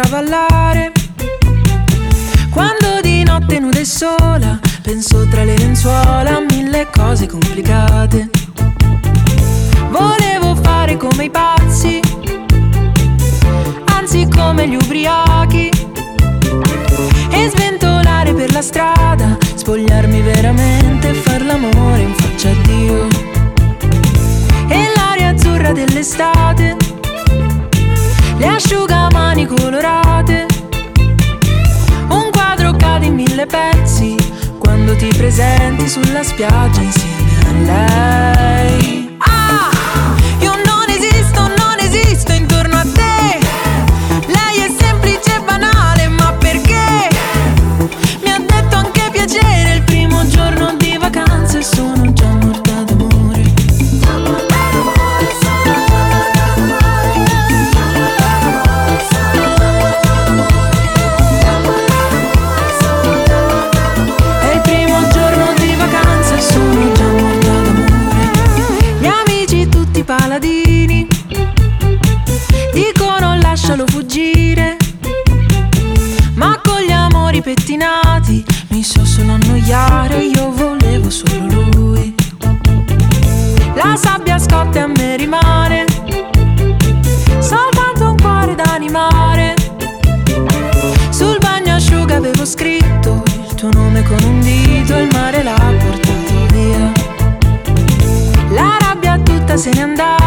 accavallare. Quando di notte nuda e sola penso tra le lenzuola a mille cose complicate. Volevo fare come i pazzi, anzi come gli ubriachi, e sventolare per la strada, spogliarmi veramente e far l'amore in faccia a Dio. E l'aria azzurra dell'estate, le asciugamani colorate, un quadro cade in mille pezzi quando ti presenti sulla spiaggia insieme a lei. Ah, io non esisto intorno a te. Lei è semplice e banale, ma perché? Mi ha detto anche piacere il primo giorno di vacanze e sono già morta d'amore. È il primo giorno di vacanze e sono già morta d'amore. Gli amici tutti paladini dicono lascialo fuggire, ma con gli amori pettinati mi so solo annoiare. Io volevo solo lui. La sabbia scotta e a me rimane soltanto un cuore da animare. Sul bagnasciuga avevo scritto il tuo nome con un dito e il mare l'ha portato via. La rabbia tutta se n'è andata